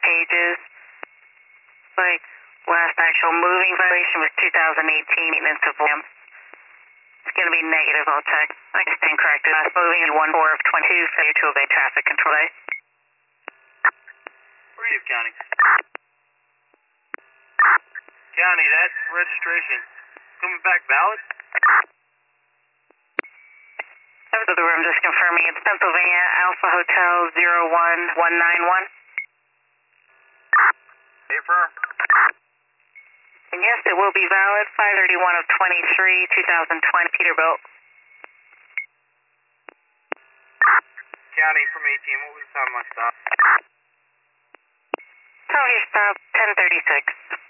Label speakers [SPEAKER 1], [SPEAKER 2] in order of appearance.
[SPEAKER 1] pages. Like, last actual moving violation was 2018 maintenance of lamp. It's going to be negative, I'll check. I can stand corrected. Last moving in 1-4 of 22, failure to obey traffic control day.
[SPEAKER 2] Where are you, County? County, that registration coming back valid?
[SPEAKER 1] The room just confirming it's Pennsylvania Alpha Hotel 01191.
[SPEAKER 2] Affirm.
[SPEAKER 1] And yes, it will be valid. 531 of 23, 2020, Peterbilt.
[SPEAKER 2] County from 18, what was the time of my stop?
[SPEAKER 1] Tell your stop, 1036.